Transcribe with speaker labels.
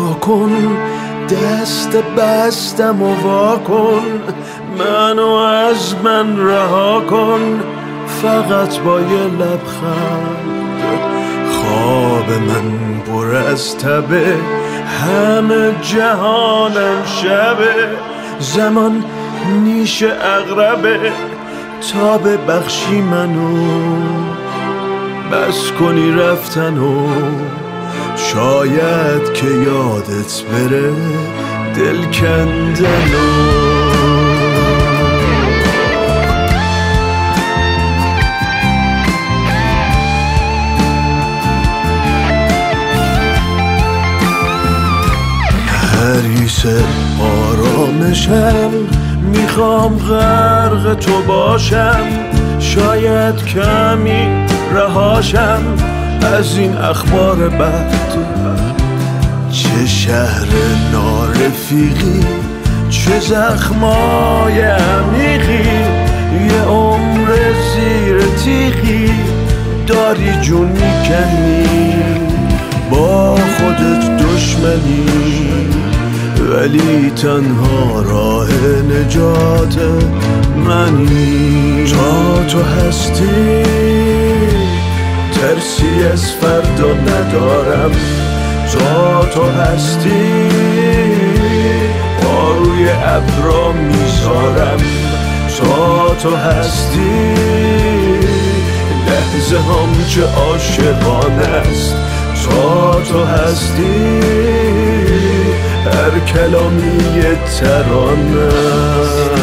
Speaker 1: کن، دست بستم و وا کن، منو از من رها کن، فقط با یه لبخند. خواب من پر از تبه، همه جهانم شبه، زمان نیش اغربه، تا ببخشی منو، بس کنی رفتنو، شاید که یادت بره دل کندنو. حریص آرامشم، میخوام غرق تو باشم، شاید کمی رهاشم از این اخبار بد. چه شهر نارفیقی، چه زخمای عمیقی، یه عمر زیر تیغی داری جون میکنی، با خودت دشمنی، ولی تنها راه نجات منی. تا تو هستی ترسی از فردا ندارم، تا تو هستی روی ابرا میذارم، تا تو هستی لحظه هم چه عاشقانه است، تا تو هستی هر کلامی یه ترانه است.